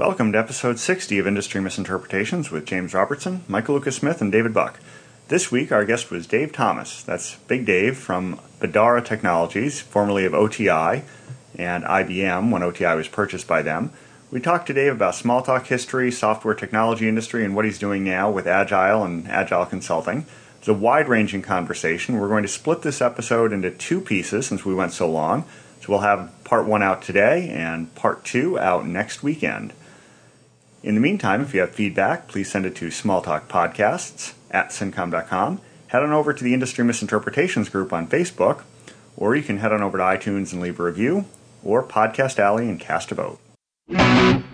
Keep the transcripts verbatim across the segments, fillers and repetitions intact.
Welcome to episode sixty of Industry Misinterpretations with James Robertson, Michael Lucas Smith, and David Buck. This week our guest was Dave Thomas. That's Big Dave from Bedara Technologies, formerly of O T I and I B M when O T I was purchased by them. We talked to Dave about Smalltalk history, software technology industry, and what he's doing now with Agile and Agile consulting. It's a wide-ranging conversation. We're going to split this episode into two pieces since we went so long. So we'll have part one out today and part two out next weekend. In the meantime, if you have feedback, please send it to smalltalkpodcasts at syncom dot com. Head on over to the Industry Misinterpretations group on Facebook, or you can head on over to iTunes and leave a review, or Podcast Alley and cast a vote. Darling,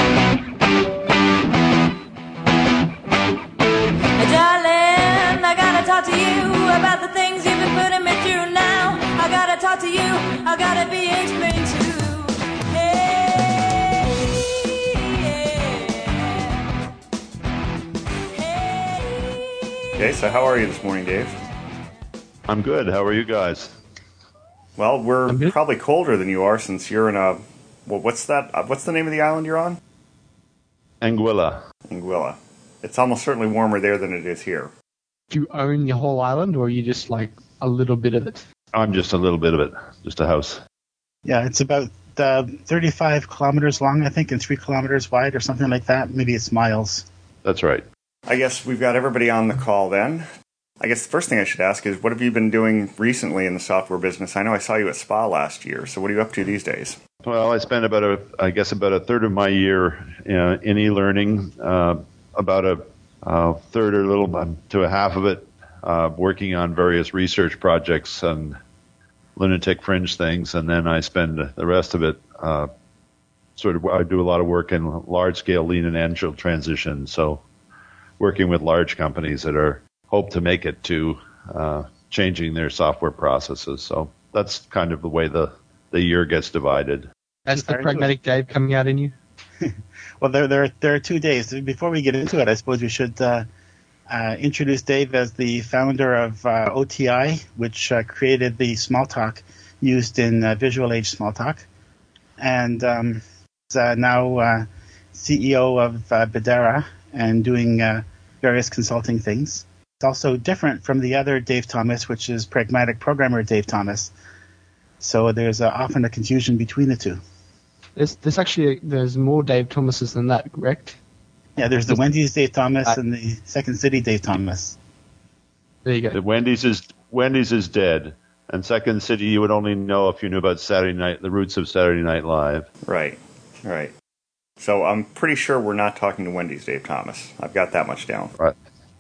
I gotta talk to you about the things you've been putting me through now. I gotta talk to you, I gotta be explained to. Okay, so how are you this morning, Dave? I'm good. How are you guys? Well, we're probably colder than you are since you're in a... Well, what's that? Uh, what's the name of the island you're on? Anguilla. Anguilla. It's almost certainly warmer there than it is here. Do you own the whole island, or are you just like a little bit of it? I'm just a little bit of it. Just a house. Yeah, it's about uh, thirty-five kilometers long, I think, and three kilometers wide or something like that. Maybe it's miles. That's right. I guess we've got everybody on the call then. I guess the first thing I should ask is, what have you been doing recently in the software business? I know I saw you at SPA last year, so what are you up to these days? Well, I spent about a, I guess about a third of my year uh, in e-learning, uh, about a uh, third or a little to a half of it uh, working on various research projects and lunatic fringe things, and then I spend the rest of it uh, sort of, I do a lot of work in large-scale lean and agile transition, so working with large companies that are hope to make it to uh, changing their software processes. So that's kind of the way the, the year gets divided. That's the pragmatic Dave coming out in you? Well, there, there, there are two days. Before we get into it, I suppose we should uh, uh, introduce Dave as the founder of uh, O T I, which uh, created the Smalltalk used in uh, Visual Age Smalltalk, and um, is uh, now uh, C E O of uh, Bedara and doing uh, various consulting things. It's also different from the other Dave Thomas, which is pragmatic programmer Dave Thomas. So there's uh, often a confusion between the two. There's, there's actually there's more Dave Thomases than that, correct? Yeah, there's the Wendy's Dave Thomas uh, and the Second City Dave Thomas. There you go. The Wendy's is Wendy's is dead, and Second City you would only know if you knew about Saturday Night, the roots of Saturday Night Live. Right, right. So I'm pretty sure we're not talking to Wendy's Dave Thomas. I've got that much down. Right.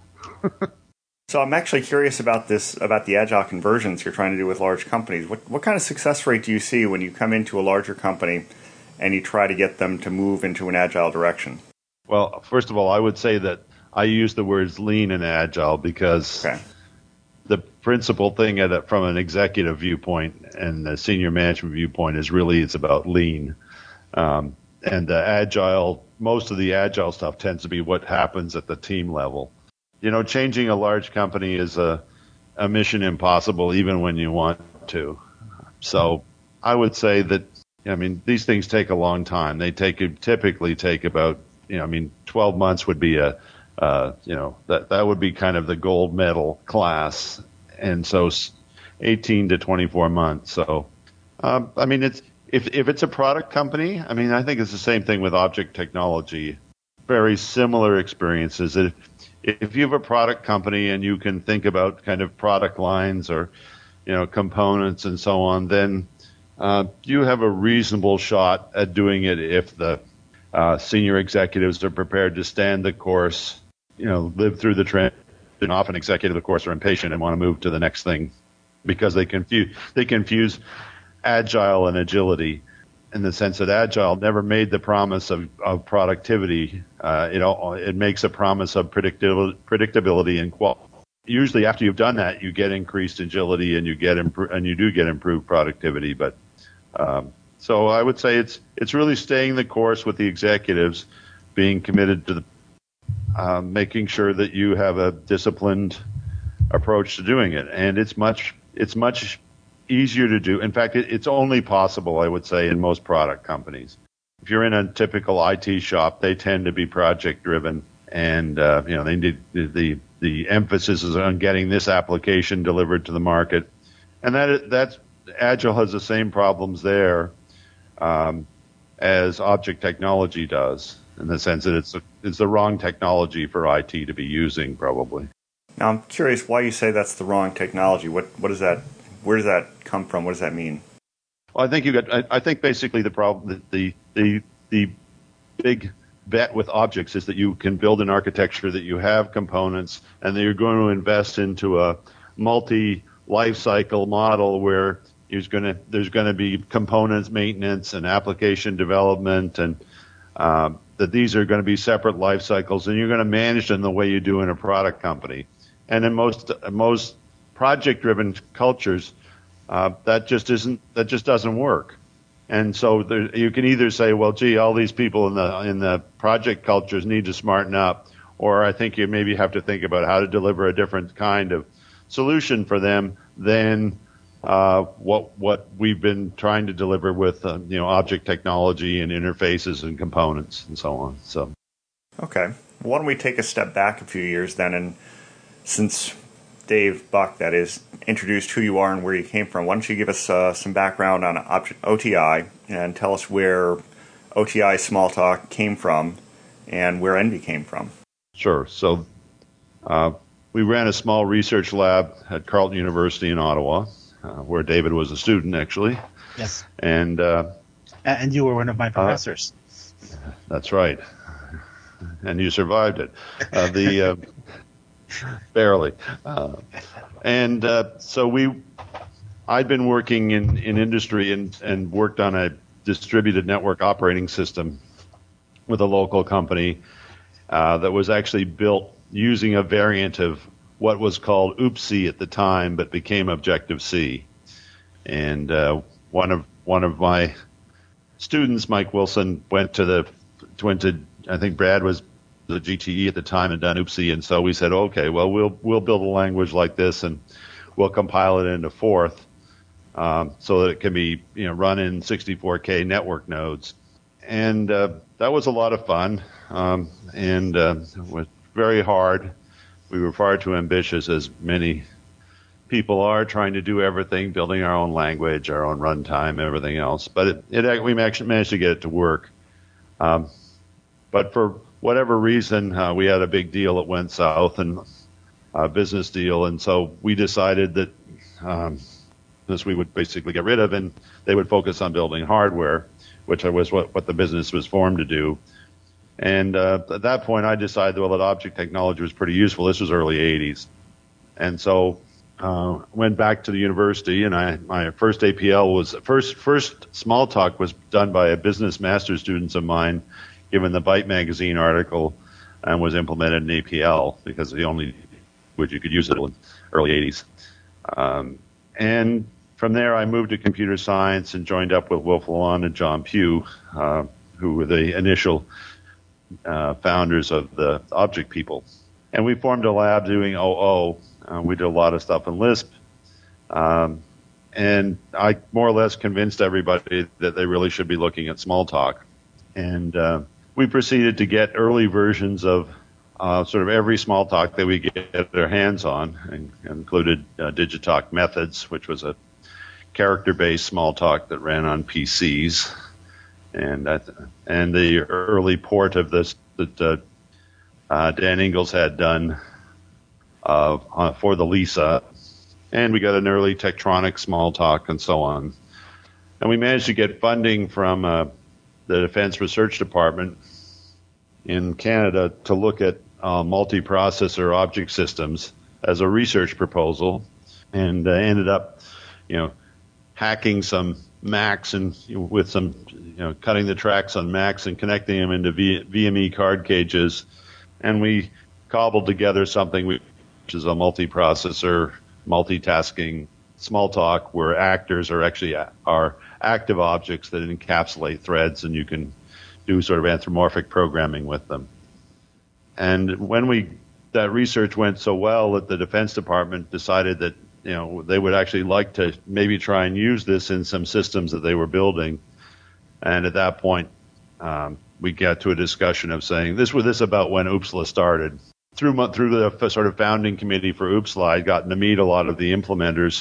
So I'm actually curious about this, about the agile conversions you're trying to do with large companies. What what kind of success rate do you see when you come into a larger company and you try to get them to move into an agile direction? Well, first of all, I would say that I use the words lean and agile because okay. the principal thing at a, from an executive viewpoint and a senior management viewpoint is really it's about lean. Um, and the agile, most of the agile stuff tends to be what happens at the team level. You know, changing a large company is a, a mission impossible even when you want to. So I would say that, I mean, these things take a long time. They take typically take about, you know, I mean, twelve months would be a, uh, you know, that, that would be kind of the gold medal class. And so eighteen to twenty-four months. So, um, I mean, it's, if, if it's a product company, I mean, I think it's the same thing with object technology. Very similar experiences. If, If you have a product company and you can think about kind of product lines or, you know, components and so on, then uh, you have a reasonable shot at doing it if the uh, senior executives are prepared to stand the course, you know, live through the trend. And often executives, of course, are impatient and want to move to the next thing because they confuse they confuse agile and agility. In the sense that agile never made the promise of, of productivity. Uh, it, it makes a promise of predictability, predictability and quality. Usually after you've done that, you get increased agility and you get impro- and you do get improved productivity. But um, so I would say it's it's really staying the course with the executives, being committed to the, uh, making sure that you have a disciplined approach to doing it. And it's much it's much easier to do. In fact, it, it's only possible, I would say, in most product companies. if you're in a typical I T shop, they tend to be project driven, and uh, you know they need the the emphasis is on getting this application delivered to the market, and that that's Agile has the same problems there um, as object technology does, in the sense that it's it's the wrong technology for I T to be using, probably. Now, I'm curious why you say that's the wrong technology. What what does that? Where does that come from? What does that mean? Well, I think you got. I, I think basically the problem, the the the big bet with objects is that you can build an architecture that you have components, and that you're going to invest into a multi life cycle model where there's going to there's going to be components maintenance and application development, and um, that these are going to be separate life cycles, and you're going to manage them the way you do in a product company. And in most most project-driven cultures, uh, that just isn't that just doesn't work. And so there, you can either say, well, gee, all these people in the in the project cultures need to smarten up, or I think you maybe have to think about how to deliver a different kind of solution for them than uh, what what we've been trying to deliver with uh, you know object technology and interfaces and components and so on. So, okay, well, why don't we take a step back a few years then, and since Dave Buck, that is, introduced who you are and where you came from, why don't you give us uh, some background on object, O T I and tell us where O T I Smalltalk came from and where Envy came from? Sure. So uh, we ran a small research lab at Carleton University in Ottawa, uh, where David was a student, actually. Yes. And uh, and you were one of my professors. Uh, that's right. And you survived it. Uh, the uh, barely. Uh, and uh, so we, I'd been working in, in industry and, and worked on a distributed network operating system with a local company uh, that was actually built using a variant of what was called OOPS-C at the time, but became Objective-C. And uh, one of one of my students, Mike Wilson, went to the went to I think Brad was the G T E at the time and done OOPS-C, and so we said, okay, well we'll we'll build a language like this and we'll compile it into Forth um, so that it can be you know run in sixty-four K network nodes, and uh, that was a lot of fun um, and uh, it was very hard. We were far too ambitious, as many people are, trying to do everything, building our own language, our own runtime, everything else. But it, it we actually managed to get it to work. Um, but for whatever reason, uh, we had a big deal that went south, and a business deal, and so we decided that um, this we would basically get rid of, and they would focus on building hardware, which was what, what the business was formed to do. And uh, at that point, I decided, well, that object technology was pretty useful. This was early eighties. And so uh, went back to the university, and I my first A P L was, first first Smalltalk was done by a business master's students of mine, given the Byte magazine article, and was implemented in A P L because the only language you could use it in early eighties. Um, and from there, I moved to computer science and joined up with Wilf Lalonde and John Pugh, uh, who were the initial uh, founders of the Object People. And we formed a lab doing O O. Uh, we did a lot of stuff in Lisp. Um, and I more or less convinced everybody that they really should be looking at Smalltalk. And uh, we proceeded to get early versions of uh, sort of every Smalltalk that we get our hands on, and included uh, Digitalk Methods, which was a character-based Smalltalk that ran on P Cs, and uh, and the early port of this that uh, uh, Dan Ingalls had done uh, uh, for the Lisa, and we got an early Tektronix Smalltalk and so on. And we managed to get funding from uh, the Defense Research Department in Canada to look at uh, multiprocessor object systems as a research proposal, and uh, ended up, you know, hacking some Macs and you know, with some, you know, cutting the tracks on Macs and connecting them into v- VME card cages, and we cobbled together something which is a multiprocessor, multitasking Smalltalk, where actors are actually are active objects that encapsulate threads, and you can do sort of anthropomorphic programming with them. And when we that research went so well that the Defense Department decided that you know they would actually like to maybe try and use this in some systems that they were building, and at that point um, we got to a discussion of saying this was this about when OOPSLA started. Through through the sort of founding committee for OOPSLA, I'd gotten to meet a lot of the implementers,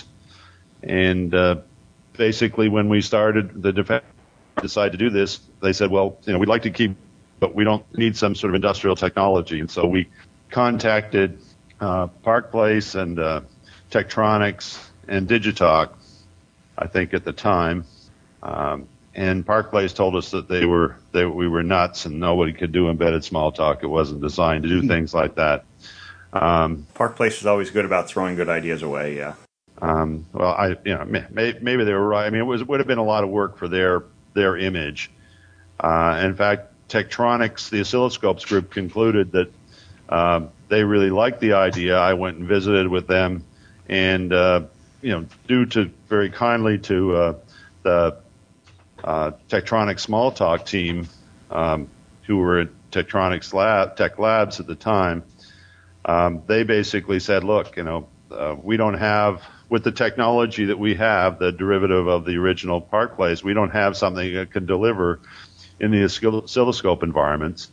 and uh, basically when we started the defense decided to do this, they said, well, you know, we'd like to keep, but we don't need some sort of industrial technology, and so we contacted uh, Park Place and uh, Tektronix and Digitalk, I think at the time. Um, And Park Place told us that they were they we were nuts and nobody could do embedded Smalltalk. It wasn't designed to do things like that. Um, Park Place is always good about throwing good ideas away. Yeah. Um, well, I you know may, maybe they were right. I mean, it was it would have been a lot of work for their their image. Uh, in fact, Tektronix, the oscilloscopes group, concluded that um, they really liked the idea. I went and visited with them, and uh, you know, due to very kindly to uh, the Uh, Tektronix Smalltalk team, um, who were at Tektronix Lab, Tech Labs at the time, um, they basically said, look, you know, uh, we don't have, with the technology that we have, the derivative of the original Park Place, we don't have something that can deliver in the oscilloscope environments.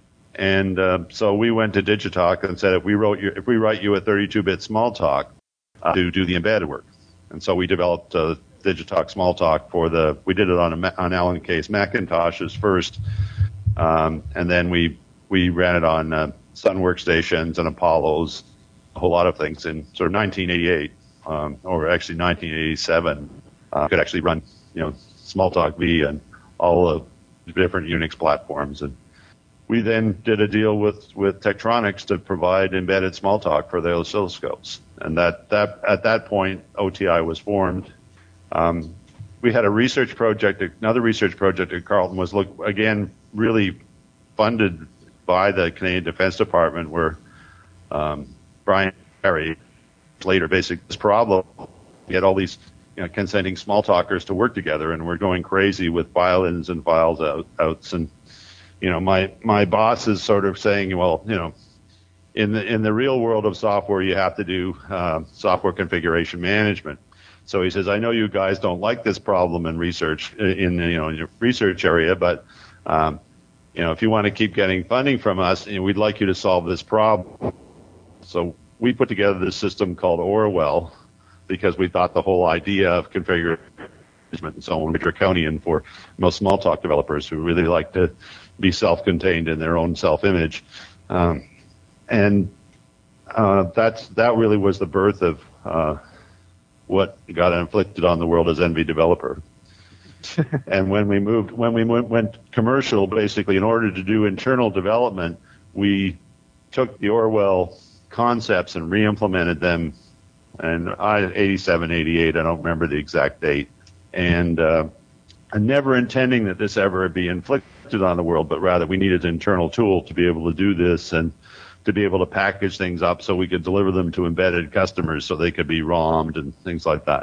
And uh, so we went to Digitalk and said, if we wrote you, if we write you a thirty-two bit Smalltalk uh, to do the embedded work. And so we developed uh, Digitalk Smalltalk for the, we did it on a, on Alan Case Macintoshes first, um, and then we we ran it on uh, Sun Workstations and Apollos, a whole lot of things in sort of nineteen eighty-eight, um, or actually nineteen eighty-seven. Uh, could actually run, you know, Smalltalk V and all the different Unix platforms. And we then did a deal with with Tektronix to provide embedded Smalltalk for the oscilloscopes, and that that at that point O T I was formed. Um, we had a research project, another research project at Carleton was, look, again, really funded by the Canadian Defense Department, where um, Brian Perry, later basically this problem, we had all these, you know, consenting Smalltalkers to work together, and we're going crazy with file-ins and files out, outs. And, you know, my, my boss is sort of saying, well, you know, in the, in the real world of software, you have to do uh, software configuration management. So he says, I know you guys don't like this problem in research, in you know in your research area, but um, you know if you want to keep getting funding from us, you know, we'd like you to solve this problem. So we put together this system called Orwell because we thought the whole idea of configuration management and so on was draconian for most Smalltalk developers who really like to be self-contained in their own self-image, um, and uh, that's that really was the birth of Uh, what got inflicted on the world as N V Developer. And when we moved, when we went, went commercial, basically, in order to do internal development, we took the Orwell concepts and re-implemented them in eighty-seven, eighty-eight, I don't remember the exact date, and uh, never intending that this ever be inflicted on the world, but rather we needed an internal tool to be able to do this and to be able to package things up so we could deliver them to embedded customers so they could be ROMmed and things like that.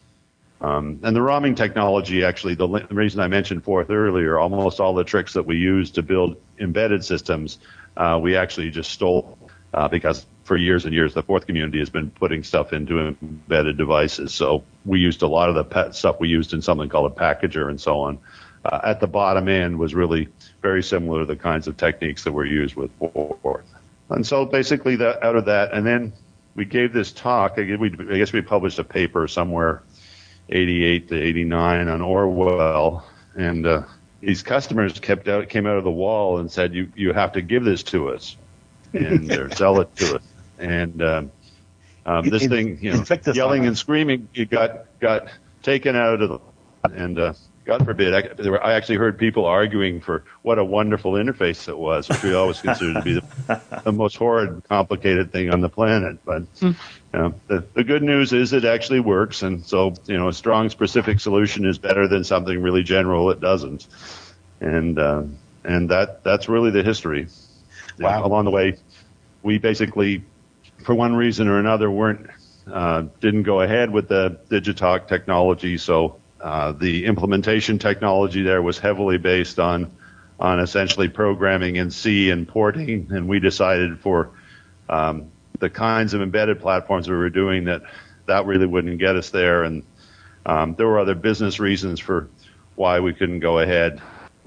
Um, and the ROMming technology, actually, the, the reason I mentioned Forth earlier, almost all the tricks that we use to build embedded systems, uh, we actually just stole uh, because for years and years the Forth community has been putting stuff into embedded devices. So we used a lot of the pet stuff we used in something called a packager and so on. Uh, at the bottom end was really very similar to the kinds of techniques that were used with Forth. And so basically that, out of that, and then we gave this talk, I guess we published a paper somewhere eighty-eight to eighty-nine on Orwell, and uh, these customers kept out, came out of the wall and said, you, you have to give this to us, and or sell it to us. And um, um, this in, thing, you know, yelling and screaming, it got, got taken out of the, and uh, God forbid, I, there were, I actually heard people arguing for what a wonderful interface it was, which we always considered to be the, the most horrid, complicated thing on the planet. But you know, the, the good news is it actually works, and so you know, a strong, specific solution is better than something really general that doesn't. And uh, and that that's really the history. Wow. You know, along the way, we basically, for one reason or another, weren't uh, didn't go ahead with the Digitalk technology, so. Uh, the implementation technology there was heavily based on on essentially programming in C and porting, and we decided for um, the kinds of embedded platforms we were doing that that really wouldn't get us there, and um, there were other business reasons for why we couldn't go ahead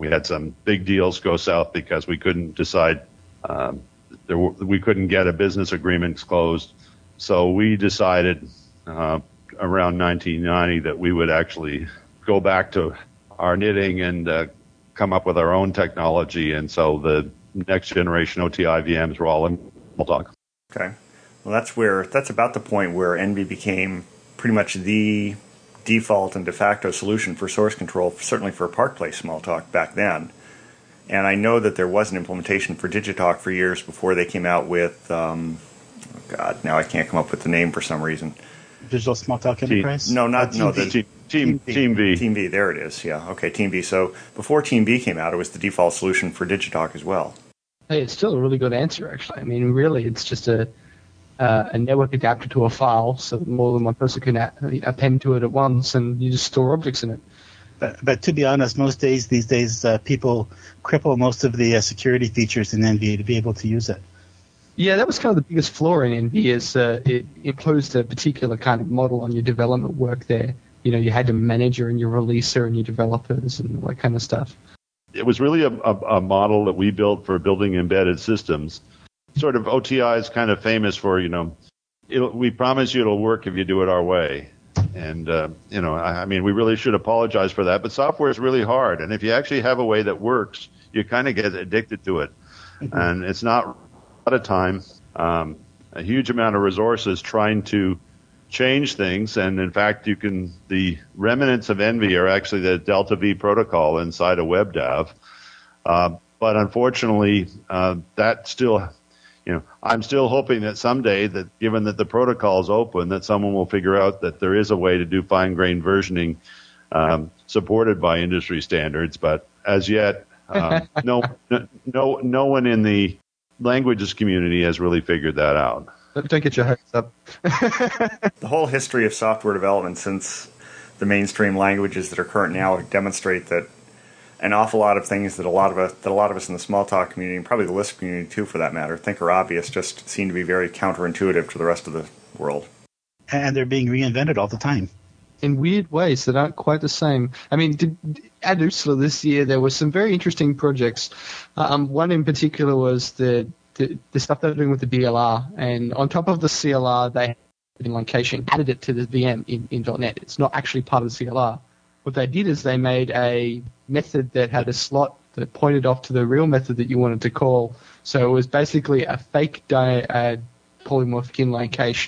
We had some big deals go south because we couldn't decide, um, there were, we couldn't get a business agreement closed. So we decided uh, around nineteen ninety that we would actually go back to our knitting and uh, come up with our own technology. And so the next generation O T I V Ms were all in Smalltalk. Okay. Well, that's where that's about the point where Envy became pretty much the default and de facto solution for source control, certainly for Parkplace Smalltalk back then. And I know that there was an implementation for Digitalk for years before they came out with, um, oh God, now I can't come up with the name for some reason. Digital Smalltalk Enterprise? No, not, uh, no, the the Team, Team, Team V. Team V, there it is, yeah. Okay, Team V. So before Team V came out, it was the default solution for Digitalk as well. Hey, it's still a really good answer, actually. I mean, really, it's just a uh, a network adapter to a file, so that more than one person can a- append to it at once, and you just store objects in it. But, but to be honest, most days these days uh, people cripple most of the uh, security features in Envy to be able to use it. Yeah, that was kind of the biggest flaw in Envy, is uh, it imposed a particular kind of model on your development work there. You know, you had a manager and your releaser and your developers and all that kind of stuff. It was really a, a, a model that we built for building embedded systems. Sort of O T I is kind of famous for, you know, it'll, we promise you it'll work if you do it our way. And, uh, you know, I, I mean, we really should apologize for that. But software is really hard. And if you actually have a way that works, you kind of get addicted to it. Mm-hmm. And it's not a lot of time, um, a huge amount of resources trying to change things. And, in fact, you can the remnants of Envy are actually the Delta V protocol inside of WebDAV. Uh, but, unfortunately, uh, that still – You know, I'm still hoping that someday that, given that the protocol is open, that someone will figure out that there is a way to do fine-grained versioning um, supported by industry standards. But as yet, um, no, no, no one in the languages community has really figured that out. Don't get your hopes up. The whole history of software development since the mainstream languages that are current now demonstrate that an awful lot of things that a lot of us, that a lot of us in the Smalltalk community, and probably the Lisp community too, for that matter, think are obvious, just seem to be very counterintuitive to the rest of the world. And they're being reinvented all the time. In weird ways that aren't quite the same. I mean, did, at Uppsala this year, there were some very interesting projects. Um, one in particular was the, the the stuff they're doing with the D L R, and on top of the C L R, they inline caching, added it to the V M in, in .NET. It's not actually part of the C L R. What they did is they made a method that had a slot that pointed off to the real method that you wanted to call. So it was basically a fake di- uh, polymorphic inline cache.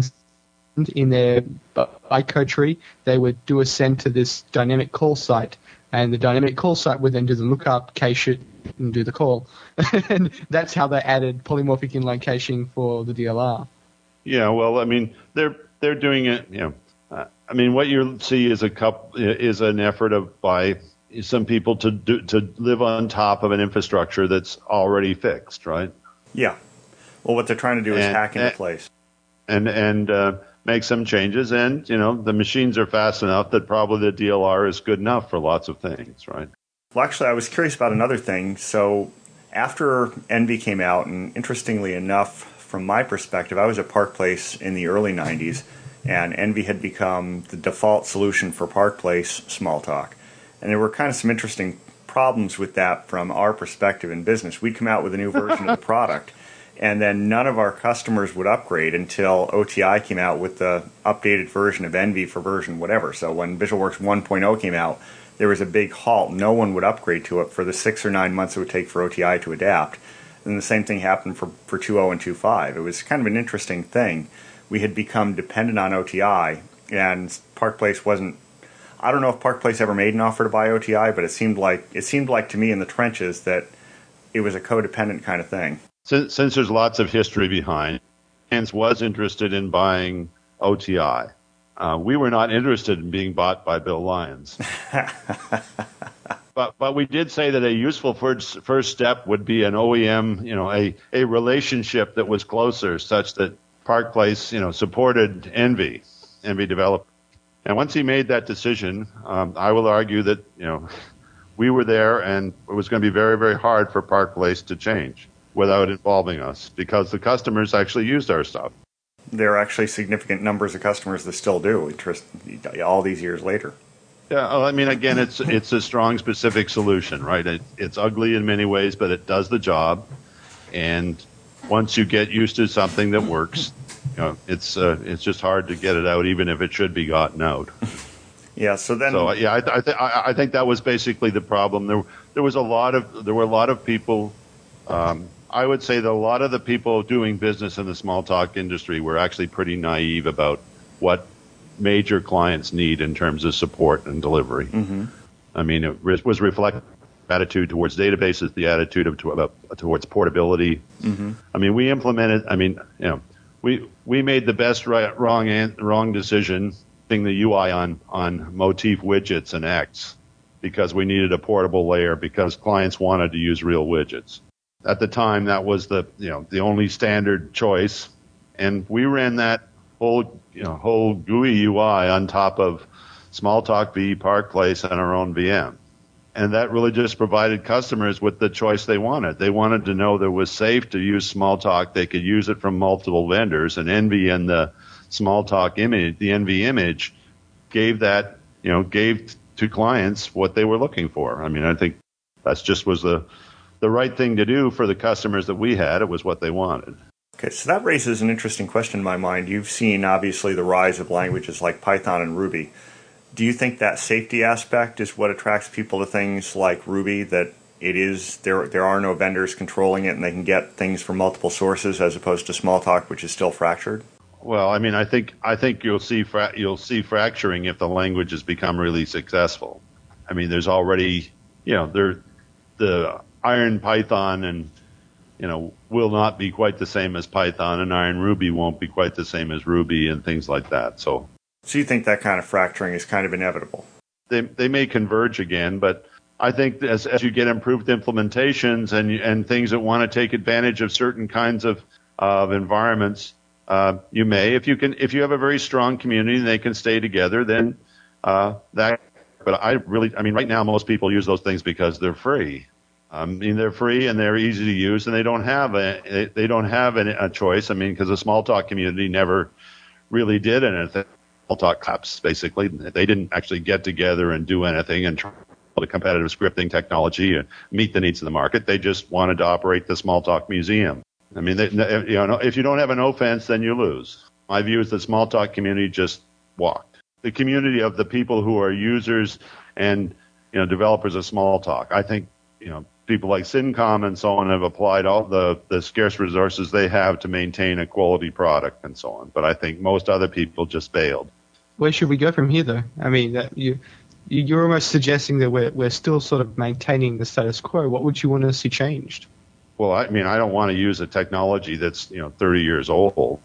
And in their bytecode tree, they would do a send to this dynamic call site. And the dynamic call site would then do the lookup, cache it, and do the call. And that's how they added polymorphic inline caching for the D L R. Yeah, well, I mean, they're they're doing it, you know. Uh, I mean, what you see is a cup is an effort of by some people to do, to live on top of an infrastructure that's already fixed, right? Yeah. Well, what they're trying to do is and, hack into and, place and and uh, make some changes. And you know, the machines are fast enough that probably the D L R is good enough for lots of things, right? Well, actually, I was curious about another thing. So after Envy came out, and interestingly enough, from my perspective, I was at Parkplace in the early nineties. And Envy had become the default solution for Parkplace Smalltalk. And there were kind of some interesting problems with that from our perspective in business. We'd come out with a new version of the product, and then none of our customers would upgrade until O T I came out with the updated version of Envy for version whatever. So when VisualWorks one point oh came out, there was a big halt. No one would upgrade to it for the six or nine months it would take for O T I to adapt. And the same thing happened for, for two point oh and two point five. It was kind of an interesting thing. We had become dependent on O T I, and Parkplace wasn't. I don't know if Parkplace ever made an offer to buy O T I, but it seemed like it seemed like to me in the trenches that it was a codependent kind of thing. Since, since there's lots of history behind, Hans was interested in buying O T I. Uh, we were not interested in being bought by Bill Lyons. But but we did say that a useful first first step would be an O E M, you know, a a relationship that was closer, such that Parkplace, you know, supported Envy, Envy developer. And once he made that decision, um, I will argue that, you know, we were there, and it was going to be very, very hard for Parkplace to change without involving us, because the customers actually used our stuff. There are actually significant numbers of customers that still do, interest all these years later. Yeah, well, I mean, again, it's it's a strong specific solution, right? It, it's ugly in many ways, but it does the job. And once you get used to something that works, you know, it's uh, it's just hard to get it out, even if it should be gotten out. Yeah. So then, so yeah, I, I, th- I think that was basically the problem. There there was a lot of there were a lot of people. Um, I would say that a lot of the people doing business in the small talk industry were actually pretty naive about what major clients need in terms of support and delivery. Mm-hmm. I mean, it re- was reflected attitude towards databases, the attitude of to, about towards portability. Mm-hmm. I mean, we implemented. I mean, you know, we we made the best right, wrong an, wrong decision putting the U I on on Motif widgets and X because we needed a portable layer because clients wanted to use real widgets. At the time, that was the you know the only standard choice, and we ran that whole you know whole G U I U I on top of Smalltalk V E Park Place and our own V M, and that really just provided customers with the choice they wanted. They wanted to know that it was safe to use Smalltalk. They could use it from multiple vendors, and Envy and the Smalltalk image, the Envy image, gave that you know gave to clients what they were looking for. I mean, I think that's just was the the right thing to do for the customers that we had. It was what they wanted. Okay, so that raises an interesting question in my mind. You've seen, obviously, the rise of languages like Python and Ruby. Do you think that safety aspect is what attracts people to things like Ruby, that it is there there are no vendors controlling it and they can get things from multiple sources as opposed to Smalltalk, which is still fractured? Well, I mean, I think I think you'll see fra- you'll see fracturing if the languages become really successful. I mean, there's already, you know, there the Iron Python and you know, will not be quite the same as Python, and Iron Ruby won't be quite the same as Ruby and things like that. So, so you think that kind of fracturing is kind of inevitable? They they may converge again, but I think as as you get improved implementations and and things that want to take advantage of certain kinds of of environments, uh, you may if you can if you have a very strong community and they can stay together, then uh, that. But I really, I mean, right now most people use those things because they're free. I mean, they're free and they're easy to use, and they don't have a they don't have a, a choice. I mean, because the Smalltalk community never really did anything. Smalltalk clubs, basically, they didn't actually get together and do anything and try the competitive scripting technology and meet the needs of the market. They just wanted to operate the Smalltalk museum. I mean, they, you know, if you don't have an offense, then you lose. My view is the Smalltalk community just walked. The community of the people who are users and you know developers of Smalltalk. I think you know. People like Syncom and so on have applied all the, the scarce resources they have to maintain a quality product and so on. But I think most other people just failed. Where should we go from here, though? I mean, that you, you're almost suggesting that we're, we're still sort of maintaining the status quo. What would you want to see changed? Well, I mean, I don't want to use a technology that's, you know, thirty years old.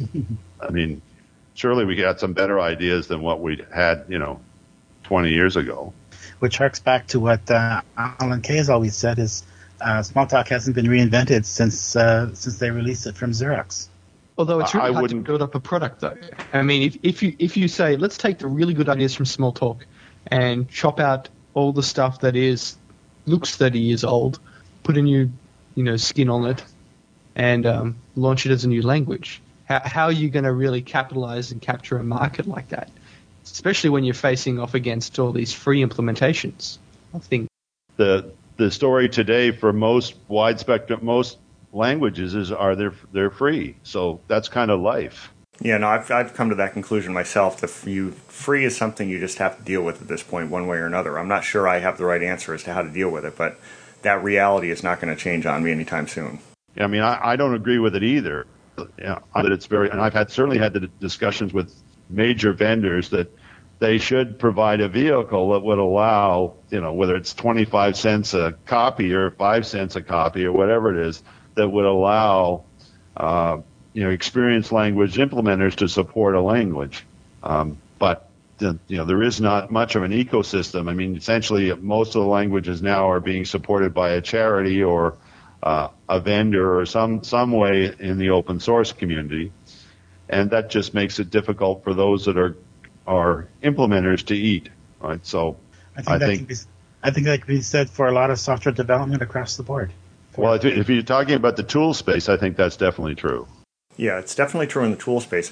I mean, surely we got some better ideas than what we had, you know, twenty years ago. Which harks back to what uh, Alan Kay has always said: is uh, Smalltalk hasn't been reinvented since uh, since they released it from Xerox. Although it's really I hard wouldn't... to build up a product, though. I mean, if, if you if you say let's take the really good ideas from Smalltalk and chop out all the stuff that is looks thirty years old, put a new you know skin on it, and um, launch it as a new language, how, how are you going to really capitalize and capture a market like that? Especially when you're facing off against all these free implementations. I think the the story today for most wide spectrum, most languages is are they're they're free. So that's kind of life. Yeah, no, I've I've come to that conclusion myself. That you free is something you just have to deal with at this point, one way or another. I'm not sure I have the right answer as to how to deal with it, but that reality is not going to change on me anytime soon. Yeah, I mean, I, I don't agree with it either. Yeah, that it's very, and I've had certainly had the discussions with major vendors that they should provide a vehicle that would allow, you know, whether it's twenty-five cents a copy or five cents a copy or whatever it is, that would allow, uh, you know, experienced language implementers to support a language. Um, but, you know, there is not much of an ecosystem. I mean, essentially, most of the languages now are being supported by a charity or uh, a vendor or some, some way in the open source community. And that just makes it difficult for those that are are implementers to eat, right? So I think I that think, can be, I think that can be said for a lot of software development across the board. Well, if, if you're talking about the tool space, I think that's definitely true. Yeah, it's definitely true in the tool space.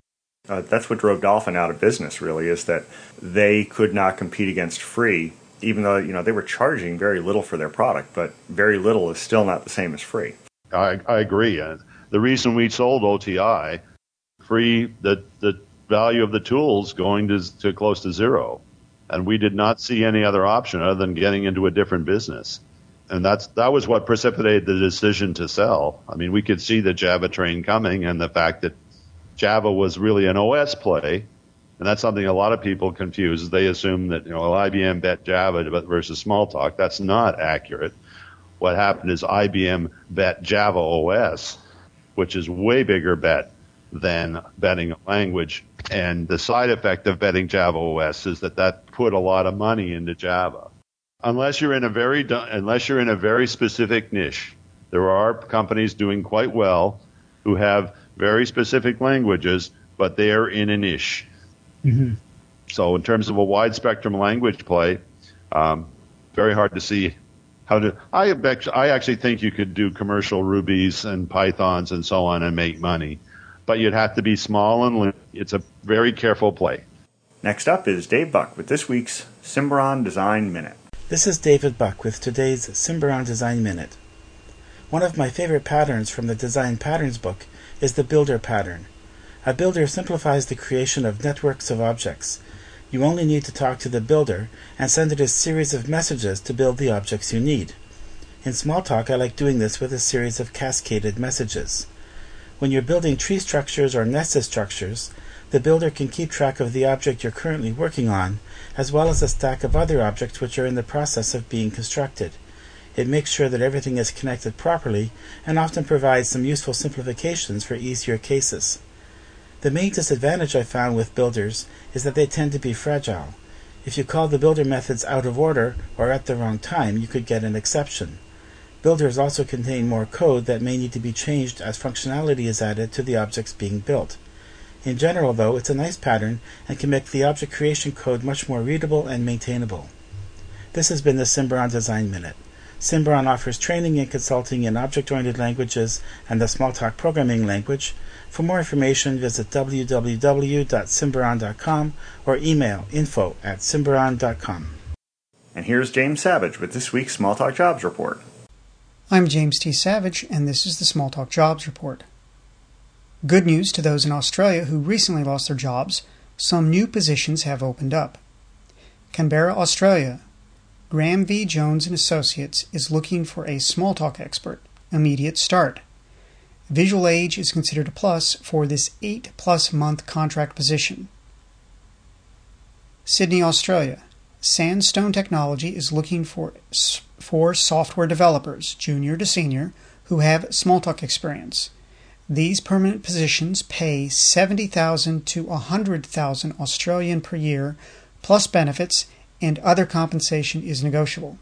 Uh, that's what drove Dolphin out of business, really, is that they could not compete against free, even though, you know, they were charging very little for their product, but very little is still not the same as free. I, I agree. Uh, the reason we sold O T I, free, the, the value of the tools going to, to close to zero. And we did not see any other option other than getting into a different business. And that's that was what precipitated the decision to sell. I mean, we could see the Java train coming and the fact that Java was really an O S play. And that's something a lot of people confuse. They assume that, you know, I B M bet Java versus Smalltalk. That's not accurate. What happened is I B M bet Java O S, which is way bigger bet than betting a language. And the side effect of betting Java O S is that that put a lot of money into Java. Unless you're in a very unless you're in a very specific niche, there are companies doing quite well who have very specific languages, but they are in a niche. Mm-hmm. So in terms of a wide spectrum language play, um, very hard to see how to. I bet, I actually think you could do commercial Rubies and Pythons and so on and make money, but you'd have to be small and it's a very careful play. Next up is Dave Buck with this week's Symbaroum Design Minute. This is David Buck with today's Symbaroum Design Minute. One of my favorite patterns from the Design Patterns book is the Builder pattern. A builder simplifies the creation of networks of objects. You only need to talk to the builder and send it a series of messages to build the objects you need. In Smalltalk, I like doing this with a series of cascaded messages. When you're building tree structures or nested structures, the builder can keep track of the object you're currently working on, as well as a stack of other objects which are in the process of being constructed. It makes sure that everything is connected properly and often provides some useful simplifications for easier cases. The main disadvantage I found with builders is that they tend to be fragile. If you call the builder methods out of order or at the wrong time, you could get an exception. Builders also contain more code that may need to be changed as functionality is added to the objects being built. In general, though, it's a nice pattern and can make the object creation code much more readable and maintainable. This has been the Symbaroum Design Minute. Symbaroum offers training and consulting in object-oriented languages and the Smalltalk programming language. For more information, visit w w w dot symbaroum dot com or email info at symbaroum dot com. And here's James Savage with this week's Smalltalk Jobs Report. I'm James T. Savage, and this is the Smalltalk Jobs Report. Good news to those in Australia who recently lost their jobs. Some new positions have opened up. Canberra, Australia. Graham V. Jones and Associates is looking for a Smalltalk expert. Immediate start. Visual age is considered a plus for this eight-plus month contract position. Sydney, Australia. Sandstone Technology is looking for, for software developers, junior to senior, who have Smalltalk experience. These permanent positions pay seventy thousand to one hundred thousand Australian per year, plus benefits, and other compensation is negotiable.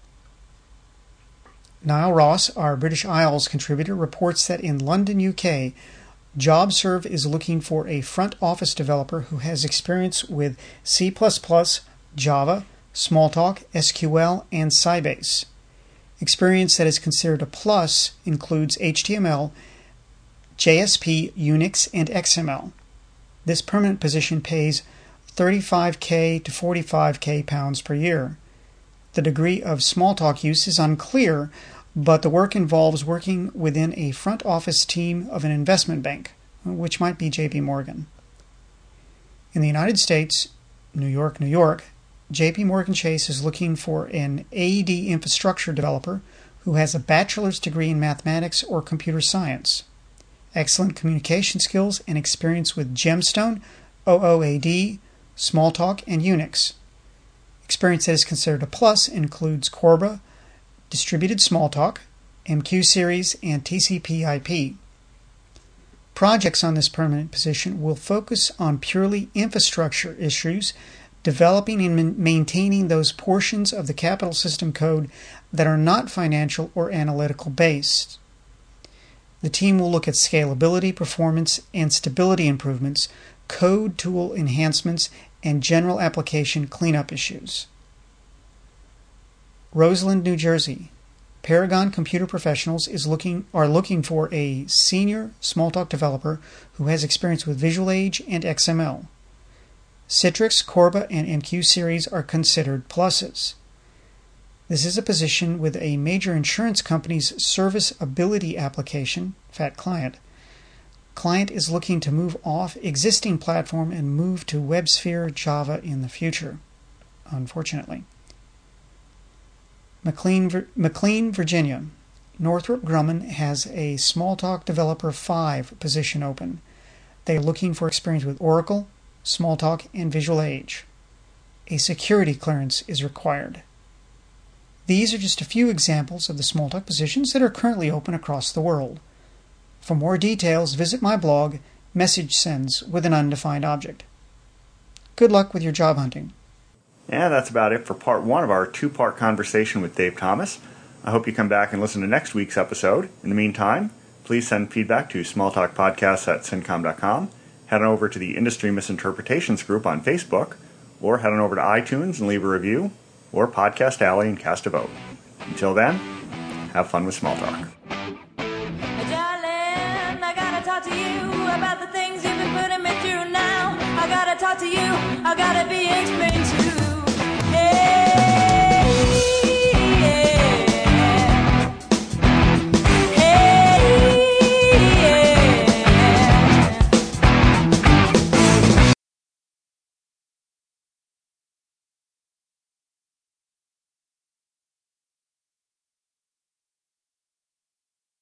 Niall Ross, our British Isles contributor, reports that in London, U K, JobServe is looking for a front office developer who has experience with C plus plus, Java, Smalltalk, S Q L, and Sybase. Experience that is considered a plus includes H T M L, J S P, Unix, and X M L. This permanent position pays thirty-five thousand to forty-five thousand pounds per year. The degree of Smalltalk use is unclear, but the work involves working within a front office team of an investment bank, which might be J P Morgan. In the United States, New York, New York, J P Morgan Chase is looking for an A D infrastructure developer who has a bachelor's degree in mathematics or computer science, excellent communication skills, and experience with Gemstone, O O A D, Smalltalk, and Unix. Experience that is considered a plus includes Corba, Distributed Smalltalk, M Q Series, and T C P I P. Projects on this permanent position will focus on purely infrastructure issues, developing and maintaining those portions of the capital system code that are not financial or analytical based. The team will look at scalability, performance, and stability improvements, code tool enhancements, and general application cleanup issues. Roseland, New Jersey. Paragon Computer Professionals is looking are looking for a senior Smalltalk developer who has experience with Visual Age and X M L. Citrix, Corba, and M Q series are considered pluses. This is a position with a major insurance company's service ability application, Fat Client. Client is looking to move off existing platform and move to WebSphere Java in the future, unfortunately. McLean, McLean, Virginia. Northrop Grumman has a Smalltalk Developer five position open. They are looking for experience with Oracle, Smalltalk, and Visual Age. A security clearance is required. These are just a few examples of the Smalltalk positions that are currently open across the world. For more details, visit my blog, Message Sends with an Undefined Object. Good luck with your job hunting. And that's about it for part one of our two-part conversation with Dave Thomas. I hope you come back and listen to next week's episode. In the meantime, please send feedback to smalltalkpodcasts at syncom dot com. Head on over to the Industry Misinterpretations group on Facebook, or head on over to iTunes and leave a review, or Podcast Alley and cast a vote. Until then, have fun with Smalltalk. Darling, I gotta talk to you about the things you